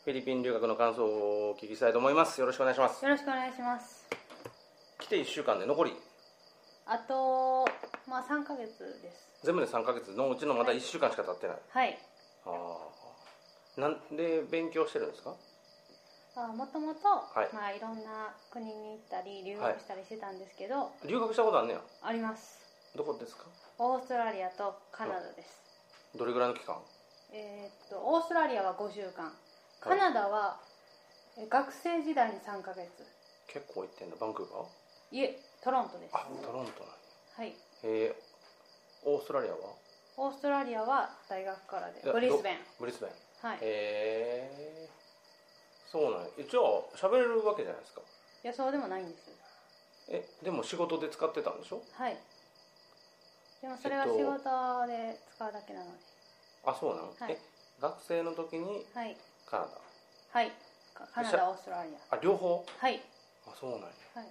フィリピン留学の感想をお聞きしたいと思います。よろしくお願いします。 よろしくお願いします。 来て1週間で残りあと、3ヶ月です。 全部で3ヶ月のうちのまだ1週間しか経ってない。 はい。 なんで勉強してるんですか？ もともといろんな国に行ったり留学したりしてたんですけど、 留学したことあんねや。 あります。 どこですか？ オーストラリアとカナダです。 どれぐらいの期間？ オーストラリアは5週間、カナダは学生時代に3ヶ月。 結構行ってんだ。バンクーバー？ いえ、トロントです。 トロントなんや。 はい。 オーストラリアは？ オーストラリアは大学からでブリスベン。はい。 そうなんや。一応喋れるわけじゃないですか。 いや、そうでもないんです。 でも仕事で使ってたんでしょ？ はい。でもそれは仕事で使うだけなので。 そうなの？ はい。 学生の時にカナダ？ はい。カナダ、オーストラリア。 両方？ はい。 そうなんや。 はい。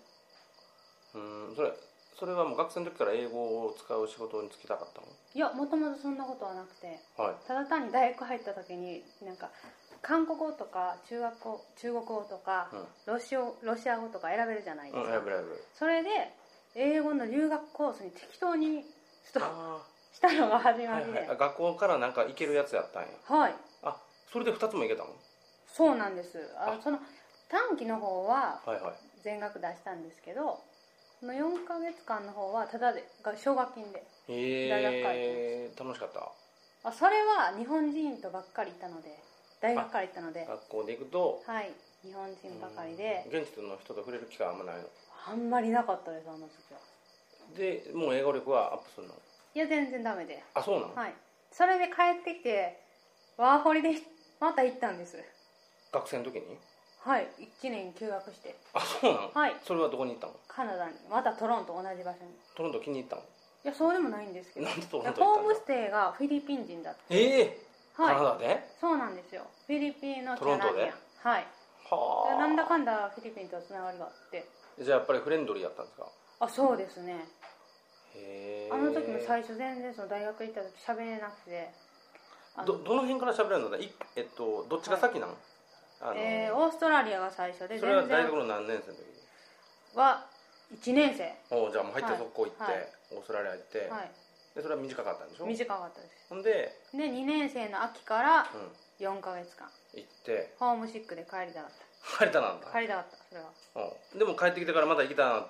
それはもう学生の時から英語を使う仕事に就きたかったの？ いや、もともとそんなことはなくて、 はい、 ただ単に大学入った時に韓国語とか中国語とか、ロシア語とか選べるじゃないですか。 選べる。 それで英語の留学コースに適当にしたのが始まりで、 学校から行けるやつやったんや。 はい。 それで2つも行けたの？そうなんです。その短期の方は全額出したんですけど、その4ヶ月間の方はただで奨学金で大学から行きました。 楽しかった？ それは日本人とばっかりいたので、大学から行ったので、 学校で行くと、 はい、日本人ばかりで、 現地の人と触れる機会はあんまないの？ あんまりなかったです、あの時は。 でもう英語力はアップするの？ いや、全然ダメで。 そうなの？ はい。それで帰ってきてワーホリでまた行ったんです。 学生の時に？ はい、1年休学して。 そうなの？ はい。 それはどこに行ったの？ カナダに。またトロント、同じ場所に。 トロント気に入ったの？ いや、そうでもないんですけど。 なんでトロント行ったの？ ホームステイがフィリピン人だった。 カナダで？ そうなんですよ。フィリピンのキャナディアン。 はい。なんだかんだフィリピンとつながりがあって。 じゃあやっぱりフレンドリーやったんですか？ そうですね。あの時も最初全然大学行った時喋れなくて。 どの辺から喋れるのだ？どっちが先なの？ オーストラリアが最初で、 それは大学の何年生の時は1年生。 じゃあもう入って速攻行って、オーストラリア行って、でそれは短かったんでしょ？ 短かったです。 ほんで 2年生の秋から4ヶ月間行ってホームシックで帰りたかった。 帰りたかった。 それは。 でも帰ってきてからまた行きたなって、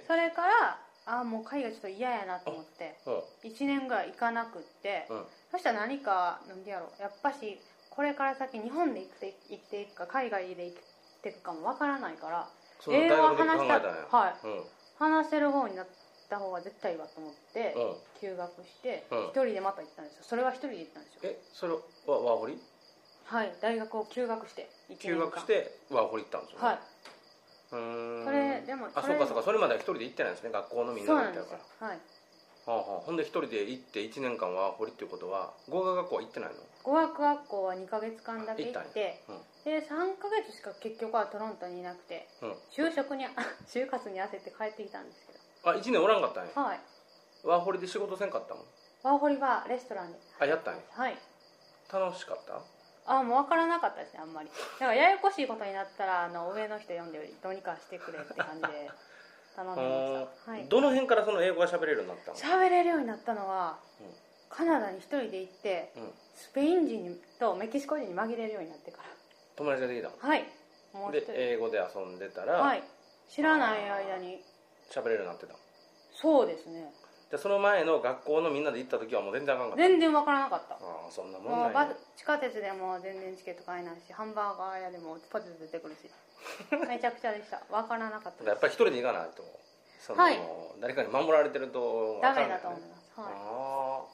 それからもう海外ちょっと嫌やなと思って1年ぐらい行かなくって、そしたら何かやっぱしこれから先日本で生きていくか海外で生きていくかもわからないから、英語を話せる方になった方が絶対いいわと思って、休学して一人でまた行ったんですよ。それは一人で行ったんですよ。 それはワーホリ？ はい、大学を休学して休学してワーホリ行ったんですよね。 はい。それでもそうかそれまでは一人で行ってないんですね。学校のみんなで行ったから。 そうなんですよ。はい。 ほんで一人で行って1年間ワーホリっていうことは語学学校は行ってないの？ 語学学校は2ヶ月間だけ行って、で3ヶ月しか結局はトロントにいなくて、就活に焦って帰ってきたんですけど。 1年おらんかったんや。 はい。 ワーホリで仕事せんかったもん？ ワーホリはレストランで。 やったんや。 はい。 楽しかった？ もう分からなかったですね、あんまり。だからややこしいことになったら上の人呼んでどうにかしてくれって感じで頼んでました。はい。 どの辺からその英語が喋れるようになったの？喋れるようになったのは、カナダに一人で行って、スペイン人とメキシコ人に紛れるようになってから。 友達ができたの？ はい。 で英語で遊んでたら、 はい、知らない間に喋れるようになってたの？そうですね。 じゃあその前の学校のみんなで行った時はもう全然あかんかった？ 全然分からなかった。 そんなもんなんや。 地下鉄でも全然チケット買えないし、ハンバーガー屋でもポテト出てくるしめちゃくちゃでした。分からなかったです。 やっぱり一人で行かないと誰かに守られてるとダメだと思います。はい。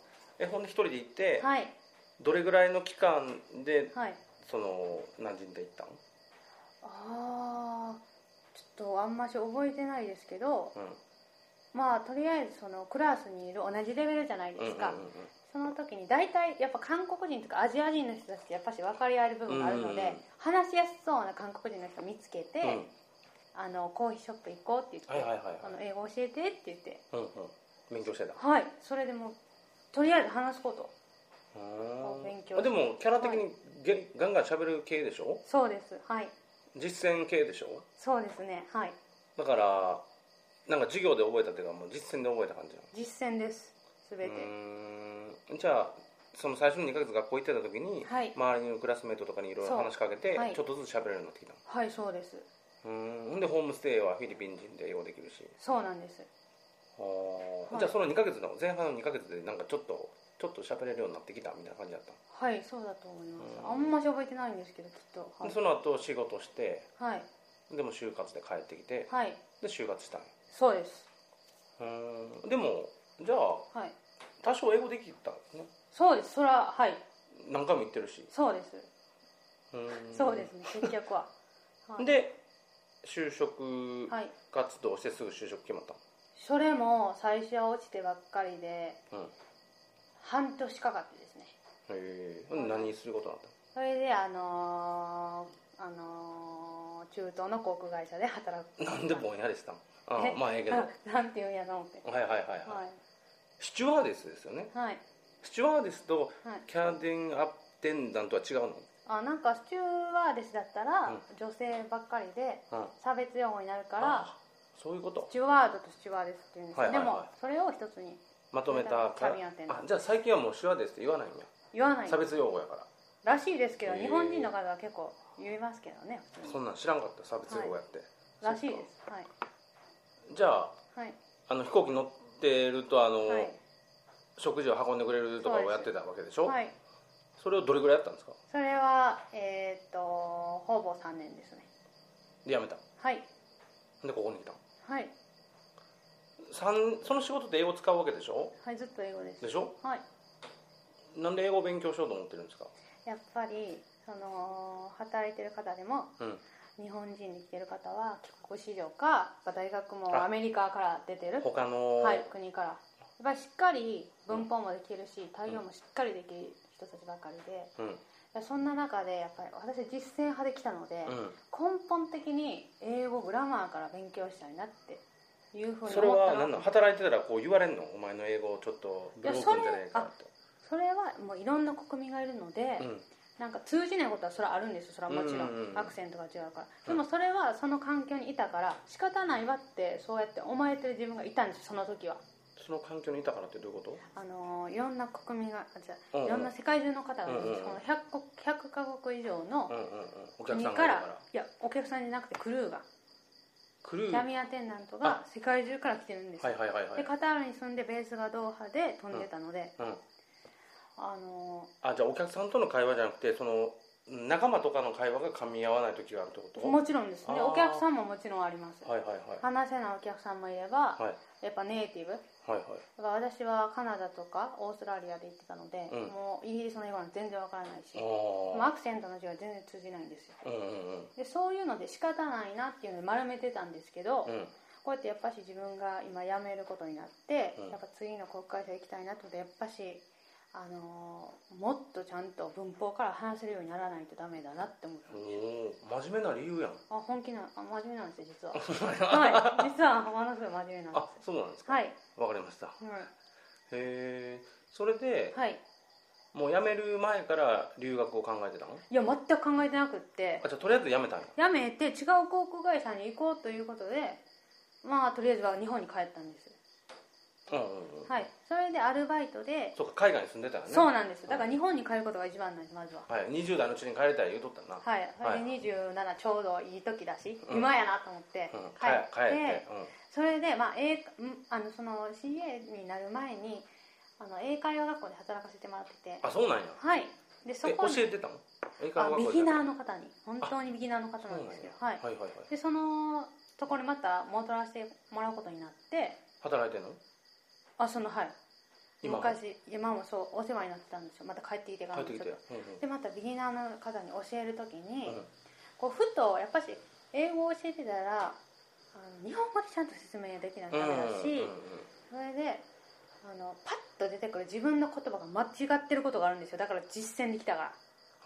ほんで一人で行って、 はい、どれぐらいの期間で、 はい、 何人で行ったの？ ちょっとあんまし覚えてないですけど、とりあえずクラスにいる同じレベルじゃないですか。その時に大体やっぱ韓国人とかアジア人の人たちってやっぱし分かり合える部分があるので、話しやすそうな韓国人の人を見つけて、コーヒーショップ行こうって言って、英語教えてって言って、 勉強してた。 はい。それでもとりあえず話すことを勉強して。 でもキャラ的にガンガン喋る系でしょ。 そうです。はい。 実践系でしょ。 そうですね。はい。 だからなんか授業で覚えたっていうかもう実践で覚えた感じなの。 実践です。すべて。 じゃあその最初の2ヶ月学校行ってた時に、 はい、 周りのクラスメートとかにいろいろ話しかけて、 はい、 ちょっとずつ喋れるようになってきたの。 はい、そうです。 ほんでホームステイはフィリピン人で英語できるし。 そうなんです。 はい、じゃあその2ヶ月の前半の2ヶ月でなんかちょっと喋れるようになってきたみたいな感じだった。 はい、そうだと思います。あんまし覚えてないんですけどきっと、 はい、その後仕事して、 はい、 でも就活で帰ってきて、 はい、 で就活したん。 そうです。 でもじゃあ、はい、多少英語できたんですね。 そうです。それははい、 何回も言ってるし。 そうです。そうですね、結局は、 はい、で就職活動してすぐ就職決まった。 それも最初は落ちてばっかりで、半年かかってですね。 何することだった？ それで中東の航空会社で働く。 なんでぼんやりしたの？まあええけどなんていうんやと思って。 はいはいはいはい、スチュワーデスですよね。 はい。 スチュワーデスとキャビンアテンダントは違うの？ なんかスチュワーデスだったら女性ばっかりで差別用語になるから、 そういうこと。 スチュワードとスチュワーデスっていうんですよ。でもそれを一つにまとめたキャビンアテンダント。じゃあ最近はもうスチュワーデスって言わないんや。 言わない。 差別用語やから。 らしいですけど、日本人の方は結構言いますけどね。 そんなん知らんかった。差別用語やって。 らしいです。はい。 じゃあ飛行機乗ってると食事を運んでくれるとかをやってたわけでしょ。はい。それをどれぐらいやったんですか？ それはほぼ3年ですね。 で辞めた。 はい。 でここに来た。 はい。 その仕事で英語使うわけでしょ？ はい、ずっと英語です。 でしょ？ はい。 なんで英語を勉強しようと思ってるんですか？ やっぱり働いてる方でも、日本人で来てる方は帰国子女か大学もアメリカから出てる他の、 国からやっぱりしっかり文法もできるし、対応もしっかりできる人たちばかりで、そんな中でやっぱり私実践派で来たので、根本的に英語グラマーから勉強したいなっていうふうに思ったの。 それは何なの？働いてたらこう言われんの？お前の英語ちょっとブロークンじゃねえかって。 それはもういろんな国民がいるので、なんか通じないことはそれはあるんですよ。それはもちろん、アクセントが違うから。でもそれはその環境にいたから仕方ないわってそうやって思えてる自分がいたんですよ、その時は。 その環境にいたからってどういうこと？ いろんな国民がいろんな世界中の方がいるんです。この100カ国以上の国から、いやお客さんじゃなくてクルーが。キャビンアテンダントが世界中から来てるんですよ。でカタールに住んでベースがドーハで飛んでたので、 じゃあお客さんとの会話じゃなくてその仲間とかの会話が噛み合わない時があるってこと？もちろんですね。お客さんももちろんあります。話せないお客さんもいれば、やっぱネイティブ、だから私はカナダとかオーストラリアで行ってたので、もうイギリスの英語は全然わからないし、アクセントの字は全然通じないんですよ。でそういうので仕方ないなっていうので丸めてたんですけど、こうやってやっぱし自分が今辞めることになって、やっぱ次の国会社行きたいなとでやっぱしもっとちゃんと文法から話せるようにならないとダメだなって思ったんですよ。 真面目な理由やん。 真面目なんですよ実は。はい、実はものすごい真面目なんです。 そうなんですか。 はい、 わかりました。へえ。それで、もう辞める前から留学を考えてたの？ いや全く考えてなくって。 じゃあとりあえず辞めたんや。 辞めて違う航空会社に行こうということで、とりあえずは日本に帰ったんです。はい、それでアルバイトで。 そうか、海外に住んでたよね。 そうなんです。だから日本に帰ることが一番なんです。まずは、 20代のうちに帰りたい言うとったな。 はい、それで27ちょうどいい時だし、今やなと思って帰って、それでその CA になる前に英会話学校で働かせてもらってて。 そうなんや。 はい。でそこ教えてたの？英会話学校で。 ビギナーの方に、本当にビギナーの方なんですけど、はい。でそのところにまた戻らせてもらうことになって。 働いてんの？ はい、今もそうお世話になってたんですよ。また帰ってきてからでまたビギナーの方に教えるときに、こうふとやっぱし英語を教えてたら日本語でちゃんと説明できないとダメだし、それでパッと出てくる自分の言葉が間違ってることがあるんですよ。だから実践できたから、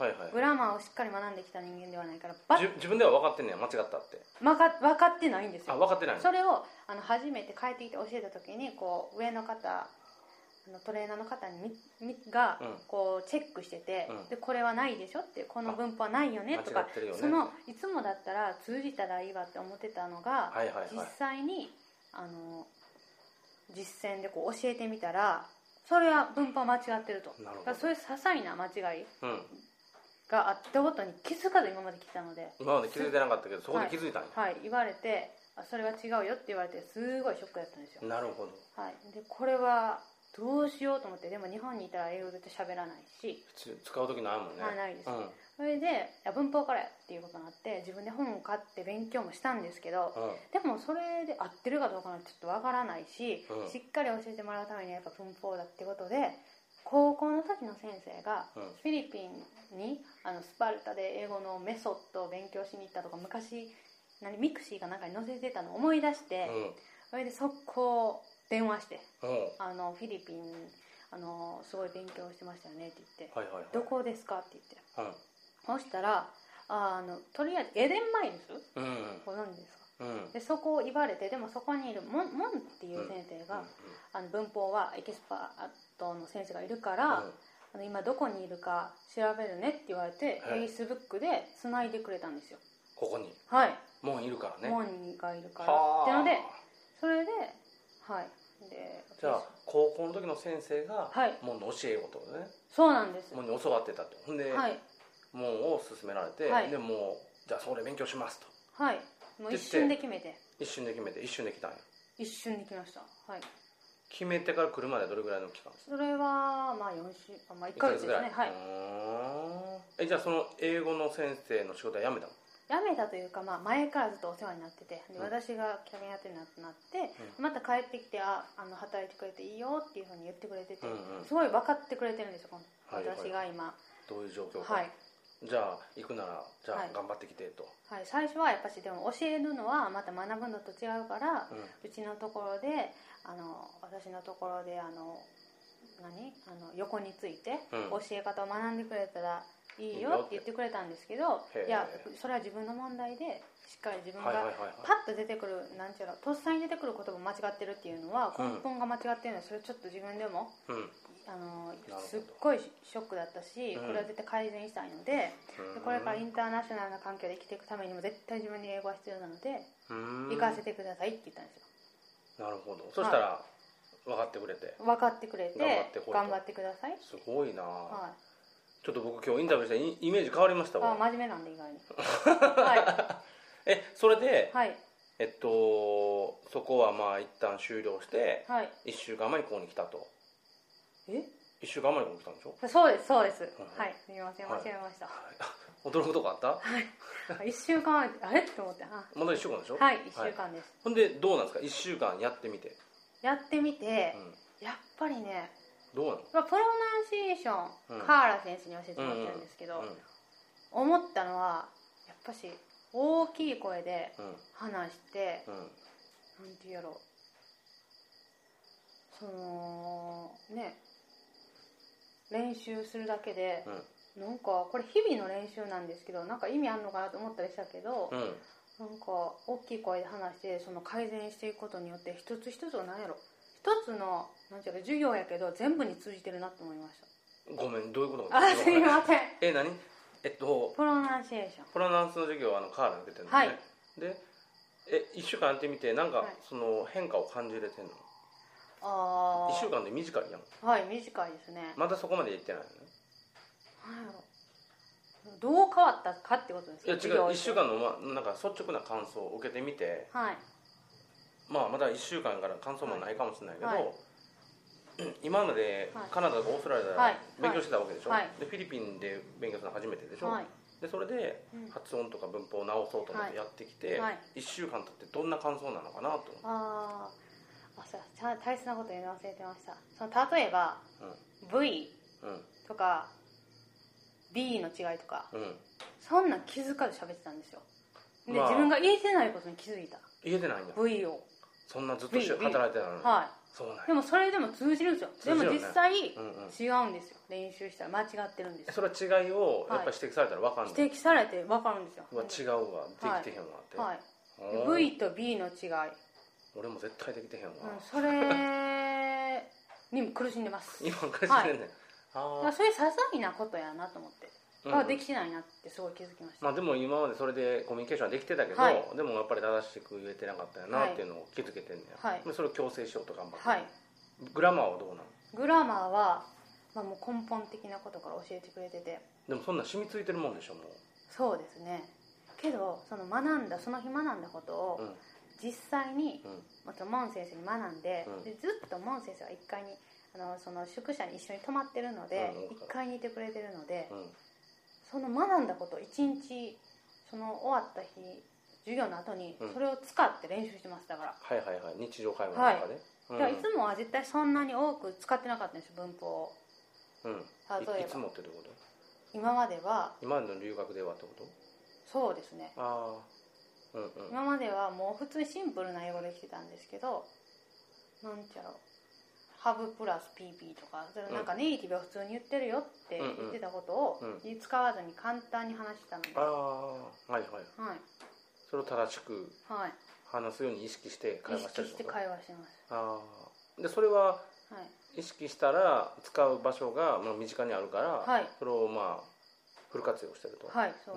グラマーをしっかり学んできた人間ではないから自分では分かってんねや。間違ったって分かってないんですよ。 分かってない。 それを初めて帰ってきて教えた時にこう上の方トレーナーの方がこうチェックしてて、でこれはないでしょって、この文法はないよねとか、そのいつもだったら通じたらいいわって思ってたのが、実際に実践でこう教えてみたら、それは文法間違ってると。だからそういう些細な間違いがあったことに気づかず今まで来たので、 今まで気づいてなかったけど、そこで気づいたんや。 はい、言われて、それは違うよって言われて、すごいショックだったんですよ。 なるほど。 はい、でこれはどうしようと思って、でも日本にいたら英語絶対喋らないし、 使う時ないもんね。 ないです、それで文法からやっていうことになって、自分で本を買って勉強もしたんですけど、でもそれで合ってるかどうかはちょっとわからないし、しっかり教えてもらうためにはやっぱ文法だってことで、高校の時の先生がフィリピンにスパルタで英語のメソッドを勉強しに行ったとか、昔ミクシーかなんかに載せてたのを思い出して、それで速攻電話して、フィリピンすごい勉強してましたよねって言って、どこですかって言って、そしたらとりあえずエデンマイルス、ご存知ですか、でそこを言われて、でもそこにいるモンっていう先生が、文法はエキスパートの先生がいるから、今どこにいるか調べるねって言われて、Facebook でつないでくれたんですよ。 ここに、 はい、 モンいるからね。 モンがいるからってので、それで、はい、でじゃあ高校の時の先生がモンの教え子ってことね。 そうなんです。 モンに教わってたと。ほんで、モンを勧められて、でもうじゃあそこで勉強しますと。はい、 もう一瞬で決めて。 一瞬で決めて、一瞬で来たんや。 一瞬で来ました。はい。 決めてから来るまでどれぐらいの期間ですか？ それはまあ1ヶ月ですね。はい。 じゃあその英語の先生の仕事は辞めたの？ 辞めたというか、前からずっとお世話になってて、で私がキャビンアテンダントになって、また帰ってきて働いてくれていいよっていうふうに言ってくれてて、すごい分かってくれてるんですよ、私が今どういう状況か。はい。じゃあ行くならじゃあ頑張ってきてと。 はい、最初はやっぱしでも教えるのはまた学ぶのと違うから、うちのところで私のところで横について教え方を学んでくれたらいいよって言ってくれたんですけど、いやそれは自分の問題で、しっかり自分がパッと出てくる、なんていうの、とっさに出てくる言葉間違ってるっていうのは根本が間違ってるので、それちょっと自分でもすっごいショックだったし、これは絶対改善したいので、これからインターナショナルな環境で生きていくためにも絶対自分に英語が必要なので行かせてくださいって言ったんですよ。 なるほど。そしたら分かってくれて頑張ってください。 すごいな。ちょっと僕今日インタビューしてイメージ変わりましたわ。 真面目なんで意外に。 それで、そこは一旦終了して、1週間前にここに来たと。1週間前にここに来たんでしょ？ そうですそうです。はい、すみません、間違えました。 驚くとこあった？ はい。1週間前あれって思って。 まだ1週間でしょ？ はい、1週間です。 ほんでどうなんですか？1週間やってみて。 やっぱりね、 どうなの？ プロナンシエーション、カーラ先生に教えてもらってるんですけど、思ったのはやっぱし大きい声で話して、なんていうやろう、練習するだけで、なんかこれ日々の練習なんですけど、なんか意味あるのかなと思ったりしたけど、なんか大きい声で話して改善していくことによって、一つ一つが何やろ、一つのなんていうか授業やけど全部に通じてるなと思いました。 ごめん、どういうこと？ すいません。 何？プロナンシエーション。 プロナンスの授業はカーラが出てるんだね。で、1週間やってみてなんか変化を感じれてんの？1週間で短いやん。 はい、短いですね。 まだそこまでいってないのね。 なんやろ、どう変わったかってことですか？ いや違う、1週間のなんか率直な感想を受けてみて、まだ1週間から感想もないかもしれないけど、今までカナダとかオーストラリアで勉強してたわけでしょ、でフィリピンで勉強するの初めてでしょ、でそれで発音とか文法を直そうと思ってやってきて、1週間経ってどんな感想なのかなと思って。 大切なこと言い忘れてました。例えば、V とか B の違いとか、そんなん気づかず喋ってたんですよ。で、自分が言えてないことに気づいた。 言えてないんだ。 V をそんなずっと働いてたのに。そうなんや。 でもそれでも通じるんですよ。でも実際違うんですよ。練習したら間違ってるんですよ。 それは違いをやっぱり指摘されたら分かるの？ 指摘されて分かるんですよ。 違うわ、できてへんわって。 V と B の違い、 俺も絶対できてへんわ。 それにも苦しんでます。 今苦しんでんねん、 はい、そういう些細なことやなと思って、できてないなってすごい気づきました。 まあ、でも今までそれでコミュニケーションはできてたけど、はい、でもやっぱり正しく言えてなかったよなっていうのを気づけてんねん、はい、それを矯正しようと頑張って、はい、グラマーはどうなの？グラマーは、 まあ、もう根本的なことから教えてくれてて。 でもそんな染みついてるもんでしょもう。 そうですね。けどそのその日学んだことを、実際に、またモン先生に学んで、でずっとモン先生は1階にその宿舎に一緒に泊まってるので、1階にいてくれてるので、その学んだことを1日その終わった日授業の後にそれを使って練習してます。だから、 はいはいはい、日常会話の中で、 はい、いつもは絶対そんなに多く使ってなかったんですよ、文法を。 例えばいつもってどういうこと？ 今までの留学ではってこと？ そうですね。今まではもう普通にシンプルな英語で来てたんですけど、なんちゃろう、ハブプラス PP とか、なんかネイティブは普通に言ってるよって言ってたことを使わずに簡単に話したので、 はいはい、はい、それを正しく話すように意識して会話してるってこと？意識して会話してます。でそれは意識したら使う場所が身近にあるから、はい、それをフル活用してると。はい、そうです。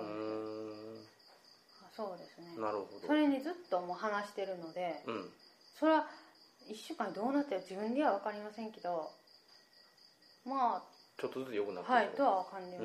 そうですね。 なるほど。 それにずっともう話してるので、それは1週間にどうなってるか自分では分かりませんけど、まあちょっとずつ良くなってる、 はい、とは感じます。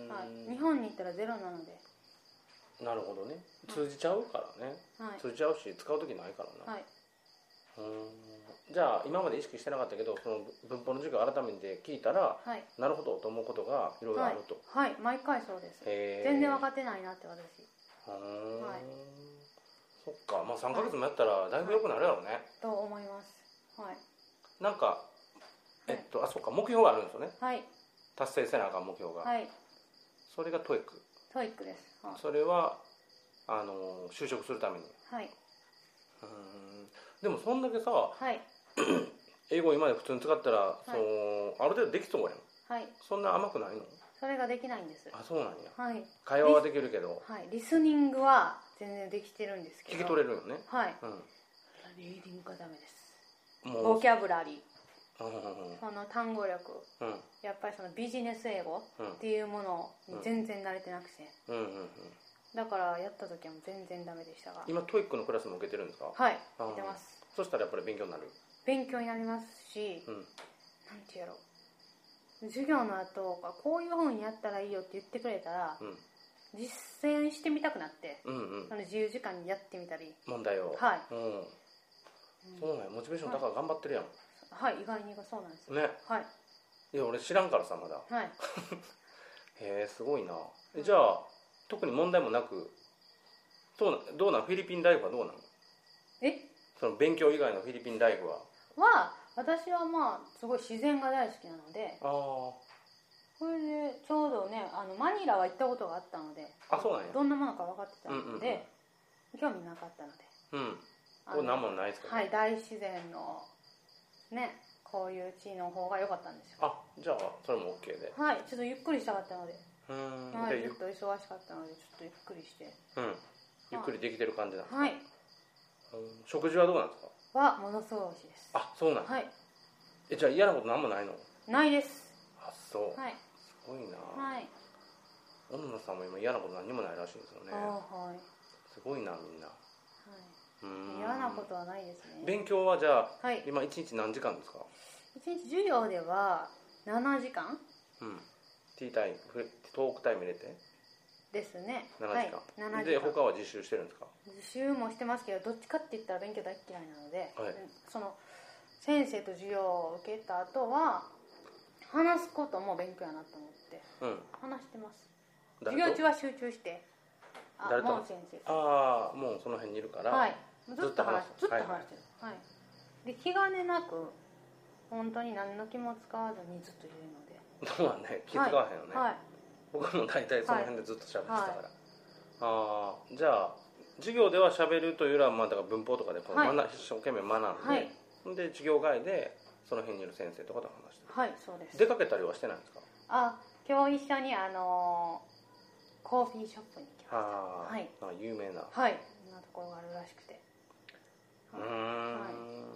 はい、日本に行ったらゼロなので。 なるほどね。通じちゃうからね、はい、通じちゃうし使う時ないからな。はい、じゃあ今まで意識してなかったけど、その文法の授業を改めて聞いたら、はい、なるほどと思うことがいろいろあると。 はい、はい、毎回そうです。全然分かってないなって私。はい、 そっか、まあ3ヶ月もやったらだいぶ良くなるやろうね、はい、 と思います。はい、 なんかあ、そっか、目標があるんですよね。 はい、 達成せなあかん目標が。はい、それがトイック。 トイックです。 はい、それは就職するために。はい。でもそんだけさ、はい、英語今まで普通に使ったら、はい、ある程度できそうやん。はい。そんな甘くないの？ それができないんです。 あ、そうなんや。はい。会話はできるけど。 はい。リスニングは全然できてるんですけど。 聞き取れるよね。 はい。リーディングがダメです。ボキャブラリー。その単語力、やっぱりそのビジネス英語っていうものに全然慣れてなくて、だからやった時はもう全然ダメでしたが。 今トイックのクラスも受けてるんですか？ はい、受けてます。 そしたらやっぱり勉強になる？ 勉強になりますし、なんていうやろ、授業の後こういう風にやったらいいよって言ってくれたら、実践してみたくなって、自由時間にやってみたり、 問題を。はい、そうなんや、モチベーションだから頑張ってるやん。 はい、意外にそうなんですよね。はい。いや俺知らんからさまだ。はい。へえ、すごいな。じゃあ特に問題もなく、どうなんフィリピンライフはどうなの？その勉強以外のフィリピンライフは？ 私はすごい自然が大好きなので。それでちょうどねマニラは行ったことがあったので。あ、そうなんや。どんなものか分かってたので、興味なかったので。 これ何もないですか？ はい、大自然のね、こういう地の方が良かったんですよ。 あ、じゃあそれも OK で。 はい、ちょっとゆっくりしたかったので。はい、ずっと忙しかったのでちょっとゆっくりして。 ゆっくりできてる感じなんですか？はい。食事はどうなんですか？ ものすごい美味しいです。 あ、そうなん。はい。じゃあ嫌なこと何もないの？ ないです。 あ、そう。はい。すごいな。はい。小野さんも今嫌なこと何もないらしいんですよね。はい。すごいなみんな。 嫌なことはないですね。 勉強はじゃあ、今1日何時間ですか ？1日授業では7時間。 ティータイム、トークタイム入れてですね。 7時間。で他は自習してるんですか？ 自習もしてますけど、どっちかって言ったら勉強大嫌いなので、その先生と授業を受けた後は話すことも勉強やなと思って話してます。授業中は集中して。 誰と？モン先生。ああ、もうその辺にいるから。はい。ずっと話してる。はい。 で、気兼ねなく本当に何の気も使わずにずっといるので。 そうはね、気使わへんよね。はい。僕も大体その辺でずっと喋ってたから。ああ、じゃあ授業では喋るというよりはだから文法とかで一生懸命学んで、で授業外でその辺にいる先生とかと話してる。はい、そうです。出かけたりはしてないんですか？ 今日一緒にコーヒーショップに行きました。はい。 有名な。 はい。そんなところがあるらしくて。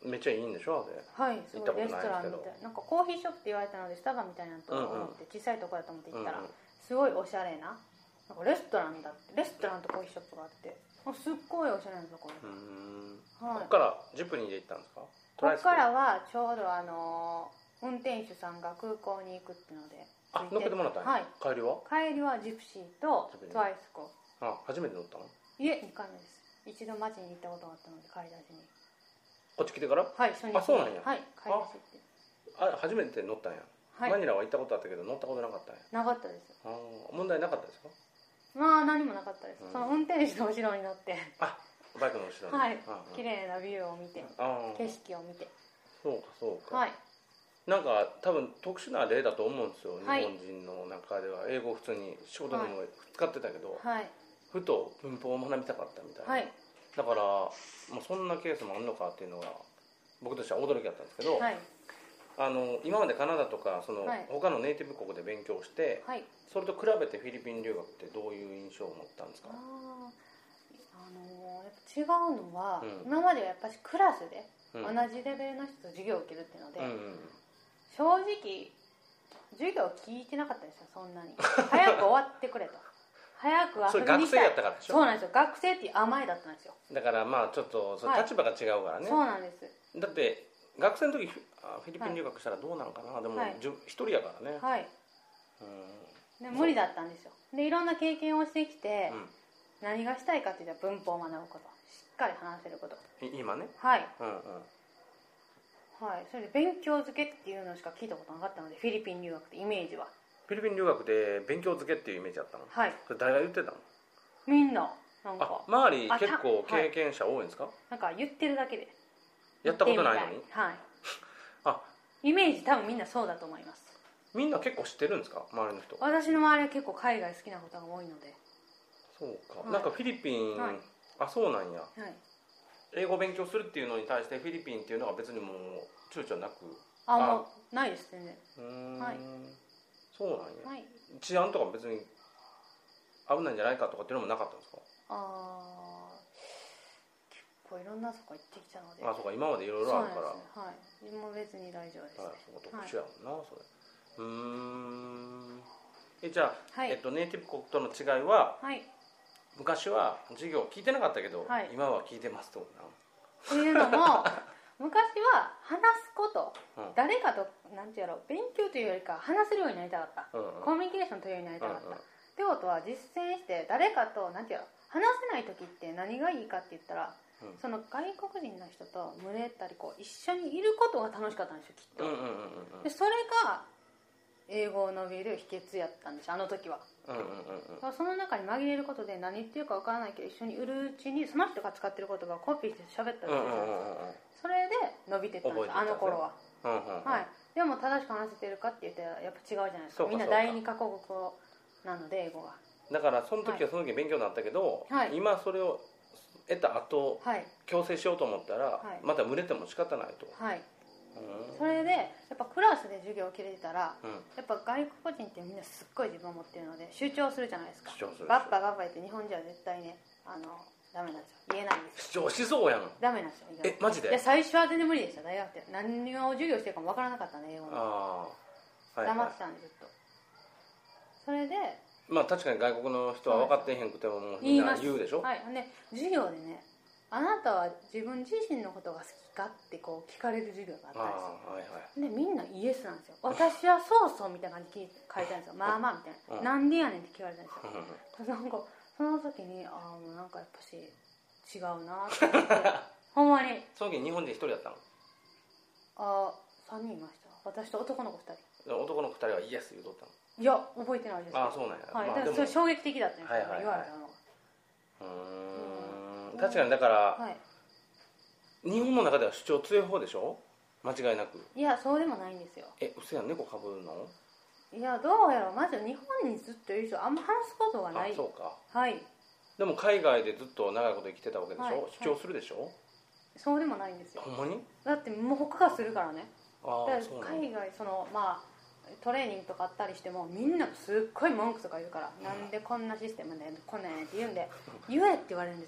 めっちゃいいんでしょあれ。 はい、すごいレストランみたいな。なんかコーヒーショップって言われたのでスタバみたいなと思って、小さいところだと思って行ったら、すごいおしゃれな、なんかレストランだって、レストランとコーヒーショップがあって、すっごいおしゃれなところ。 ここからジプニーで行ったんですか？ ここからはちょうど運転手さんが空港に行くっていうので、 乗っけてもらったんや。はい。帰りはジプシーとトワイスコ。 初めて乗ったの？ いえ、2回目です。一度町に行ったことがあったので、買い出しに。 こっち来てから？ はい、初日。 そうなんや。 はい、買い出し行って。初めて乗ったんや。マニラは行ったことあったけど乗ったことなかったんや。 なかったです。 問題なかったですか？ まあ何もなかったです。その運転手の後ろに乗って、 バイクの後ろに。 はい、綺麗なビューを見て、景色を見て。 そうか。 はい。 なんか多分特殊な例だと思うんですよ。日本人の中では英語を普通に仕事でも使ってたけど、ふと文法を学びたかったみたいな。だからもうそんなケースもあるのかっていうのが僕としては驚きだったんですけど、今までカナダとか他のネイティブ国で勉強して、それと比べてフィリピン留学ってどういう印象を持ったんですか？ 違うのは、今まではやっぱりクラスで同じレベルの人と授業を受けるっていうので、正直授業聞いてなかったですよ。そんなに早く終わってくれと、早く遊びに行きたい。 それ学生やったからでしょ？ そうなんですよ。学生っていう甘えだったんですよ。 だからまあちょっと立場が違うからね。 そうなんです。 だって学生の時フィリピン留学したらどうなのかな。でも一人やからね。 はい。で無理だったんですよ。でいろんな経験をしてきて、何がしたいかっていうと文法を学ぶこと、しっかり話せること。 今ね。 はい。はい。それで勉強漬けっていうのしか聞いたことなかったので、フィリピン留学ってイメージは。 フィリピン留学で勉強漬けっていうイメージあったの？ はい。 それ誰が言ってたの？ みんななんか。 周り結構経験者多いんですか？ なんか言ってるだけで。 やったことないのに？ はい。イメージ多分みんなそうだと思います。 みんな結構知ってるんですか？周りの人。 私の周りは結構海外好きなことが多いので。 そうか。なんかフィリピン、そうなんや。英語を勉強するっていうのに対してフィリピンっていうのは別にもう躊躇なく。 もうないです全然。 そうなんや。治安とか別に危ないんじゃないかとかっていうのもなかったんですか？ 結構いろんなとこ行ってきたので。 そうか、今までいろいろあるから。 はい。もう別に大丈夫です。 そうか、特殊やもんなそれ。じゃあ、ネイティブ国との違いは、昔は授業聞いてなかったけど、今は聞いてますってことな。 というのも昔は話すこと、誰かとなんてやろう、勉強というよりか話せるようになりたかった、コミュニケーション取るようになりたかった、ってことは実践して誰かとなんてやろう、話せない時って何がいいかって言ったら、その外国人の人と群れたり一緒にいることが楽しかったんですよ、きっと。でそれが英語を伸びる秘訣やったんですよ、あの時は。その中に紛れることで何言ってるか分からないけど一緒にいるうちにその人が使ってる言葉をコピーして喋ったりするんですよ。それで伸びてったんですよ、あの頃は。でも正しく話せてるかって言ったらやっぱ違うじゃないですか。みんな第二カ国語なので英語が。だからその時はその時勉強になったけど、今それを得た後、強制しようと思ったら、また群れても仕方ないと。それでやっぱクラスで授業を受けれてたら、やっぱ外国人ってみんなすっごい自分を持ってるので主張するじゃないですか。バッパ言って日本人は絶対ねダメなんですよ、言えないんです。 主張しそうやん。 ダメなんですよ。 マジで？ いや最初は全然無理でした。大学って何を授業してるかも分からなかったね、英語の。黙ってたんでずっと。それで確かに外国の人は分かってへんくてもみんな言うでしょ。 で授業でね、あなたは自分自身のことが好きかって聞かれる授業があったんですよ。でみんなイエスなんですよ。私はそうそうみたいな感じで書いてあるんですよ。まあまあみたいな、なんでやねんって聞かれたんですよ。なんかその時にもうなんかやっぱし違うなって思ってほんまに。 その時日本人一人だったの ？3人いました。私と男の子2 人。男の子2人はイエス言うとったの？ いや覚えてないです。 そうなんや。 だからそれ衝撃的だったんですよ、言われたのが。 確かにだから、日本の中では主張強い方でしょ、間違いなく。 いやそうでもないんですよ。 嘘やん、猫かぶるの？ いやどうやろう、まず日本にずっといる人あんま話すことがない。 そうか。 でも海外でずっと長いこと生きてたわけでしょ、主張するでしょ。 そうでもないんですよ。 ほんまに？ だってもう他がするからね。海外トレーニングとかあったりしてもみんなすっごい文句とか言うから、なんでこんなシステムでこんなんやねんって言うんで言えって言われるんですよ。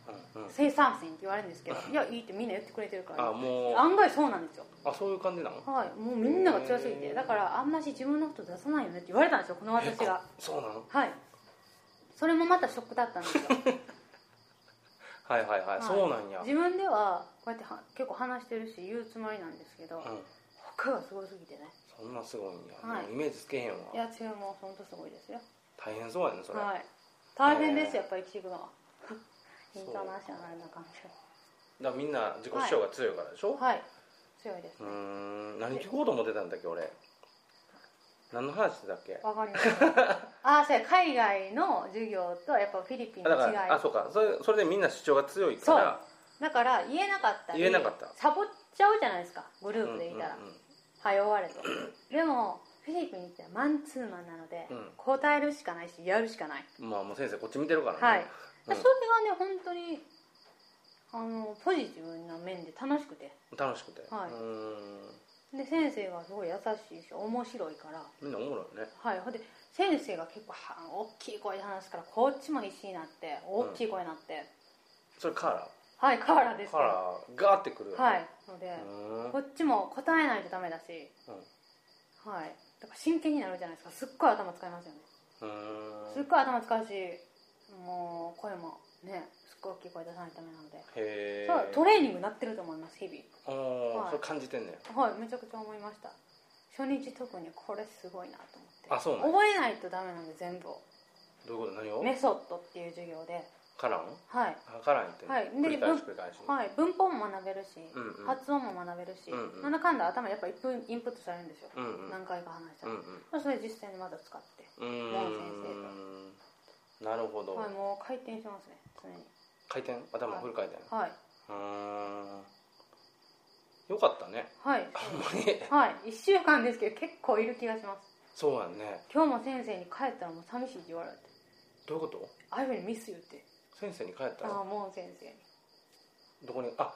生産性って言われるんですけど、いやいいってみんな言ってくれてるから、 もう案外そうなんですよ。 そういう感じなの？ はい、もうみんなが強すぎて、だからあんまし自分のこと出さないよねって言われたんですよ、この私が。 そうなの？ はい。それもまたショックだったんですよ。 はいはいはい、そうなんや。 自分ではこうやって結構話してるし言うつもりなんですけど、他がすごすぎてね。 そんなすごいんや。イメージつけへんわ。 いや違う、もう本当すごいですよ。 大変そうやねそれ。 はい。大変ですやっぱり生きていくのは。インターナショナルな感じ。 だからみんな自己主張が強いからでしょ？ はい、強いですね。 何聞こうと思ってたんだっけ俺。何の話してたっけ？ わかります。そうや、海外の授業とやっぱフィリピンの違い。 そうか、それでみんな主張が強いから。 だから言えなかったり、サボっちゃうじゃないですか、グループでいたら。はよ終われと。でもフィリピンってマンツーマンなので、答えるしかないしやるしかない。 もう先生こっち見てるからね。 はい。それがね本当にポジティブな面で楽しくて。はい。で先生がすごい優しいし面白いから。 みんなおもろいね。 はい。ほんで先生が結構大きい声で話すからこっちも必死になって大きい声になって。 それカーラ？ はい、カーラです。 カーラガーってくる。 はい。のでこっちも答えないとダメだし。はい。だから真剣になるじゃないですか。すっごい頭使いますよね。すっごい頭使うし、もう声もね、すっごい大きい声出さないとダメなので。トレーニングになってると思います、日々。 それ感じてんね。 はい、めちゃくちゃ思いました。初日特にこれすごいなと思って。 そうなん？ 覚えないとダメなんで全部を。 どういうこと？何を？ メソッドっていう授業で。 カラン？ はい。 カランって繰り返し。 はい、文法も学べるし、発音も学べるし、なんだかんだ頭やっぱインプットされるんですよ。何回か話したら。それ実践でまだ使って。モン先生と。なるほど。 はい、もう回転しますね、常に。 回転？頭フル回転？ はい。 よかったね。 はい。 あんまり。 はい、1週間ですけど結構いる気がします。 そうやね。 今日も先生に帰ったらもう寂しいって言われて。 どういうこと？ ああいうふうにミス言って。 先生に帰ったら？ もう先生に。 どこに？ はい。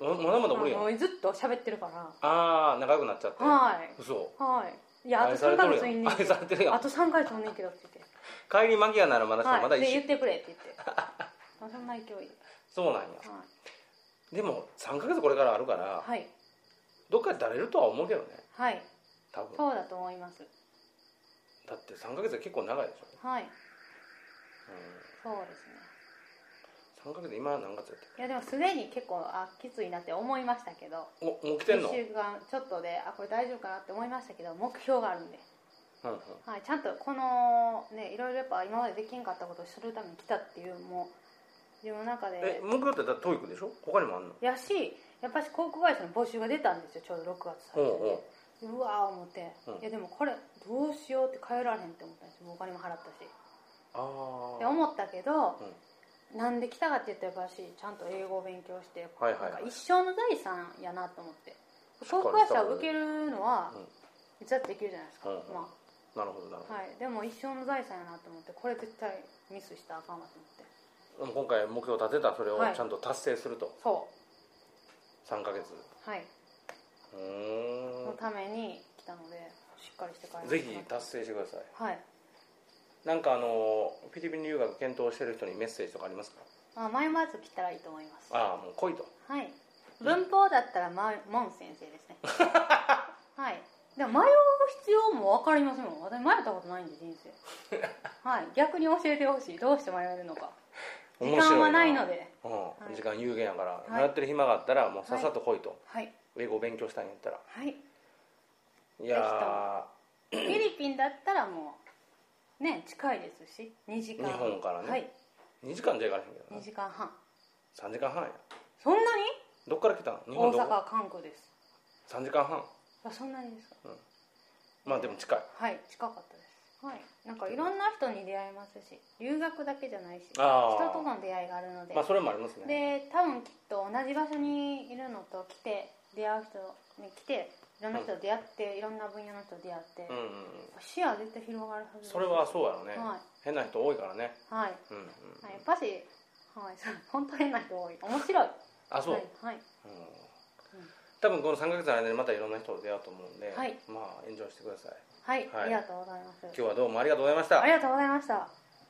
まだまだ無理やん。 もうずっと喋ってるから。 仲良くなっちゃって。 はい。 嘘。 はい。いや、あと3ヶ月いんねん。 愛されてるやん。 あと3ヶ月おんねんけどって言って。 帰り間際ならまだまだ一緒。 で言ってくれって言って。そんな勢い。 そうなんや。でも3ヶ月これからあるから。はい。どっかでだれるとは思うけどね。 はい。多分。そうだと思います。 だって3ヶ月は結構長いでしょ。 はい。そうですね。 3ヶ月今何月やっていやでもすでに結構きついなって思いましたけど。 もう来てんの？ 1週間ちょっとでこれ大丈夫かなって思いましたけど、目標があるんで。はい、ちゃんとこのね、いろいろやっぱ今までできんかったことをするために来たっていうもう自分の中で。 目標ってだってトイックでしょ？他にもあんの？ やし、やっぱし航空会社の募集が出たんですよ、ちょうど6月最初で。うわー思って、いやでもこれどうしようって帰られへんって思ったんですよ。もうお金も払ったし。って思ったけど、なんで来たかって言ったらやっぱしちゃんと英語を勉強して、なんか一生の財産やなと思って。航空会社を受けるのはいつだってできるじゃないですか。まあ。 なるほどなるほど。 はい、でも一生の財産やなと思って、これ絶対ミスしたらあかんわと思って。 今回目標を立てたそれをちゃんと達成すると。そう3ヶ月。 はい。のために来たのでしっかりして帰ります。 ぜひ達成してください。 はい。 なんかフィリピン留学検討してる人にメッセージとかありますか？ 迷わず来たらいいと思います。 もう来いと。はい。 文法だったらモン先生ですね。はい。でも迷う必要も分かりませんもん。私迷ったことないんで人生。はい。逆に教えてほしい。どうして迷えるのか。時間はないので。 時間有限やから、迷ってる暇があったらもうさっさと来いと。はい。英語を勉強したいんやったら。はい。いやフィリピンだったらもうね近いですし、2時間。 日本からね。はい。2時間じゃいかないけど。 2時間半。 3時間半や。 そんなに？ どっから来たの？ 日本どこ？大阪関空です。 3時間半。 そんなにですか？ まあでも近い。 はい、近かったです。はい。なんかいろんな人に出会えますし、留学だけじゃないし、人との出会いがあるので。 まあそれもありますね。 で、多分きっと同じ場所にいるのと出会う人に来て、いろんな人と出会って、いろんな分野の人と出会って、視野は絶対広がるはずです。 それはそうやろね。変な人多いからね。はい。 やっぱし、はい、本当変な人多い。面白い。 そう。はい。多分この3ヶ月の間にまたいろんな人と出会うと思うんで、まあエンジョイしてください。 はい、ありがとうございます。 今日はどうもありがとうございました。 ありがとうございました。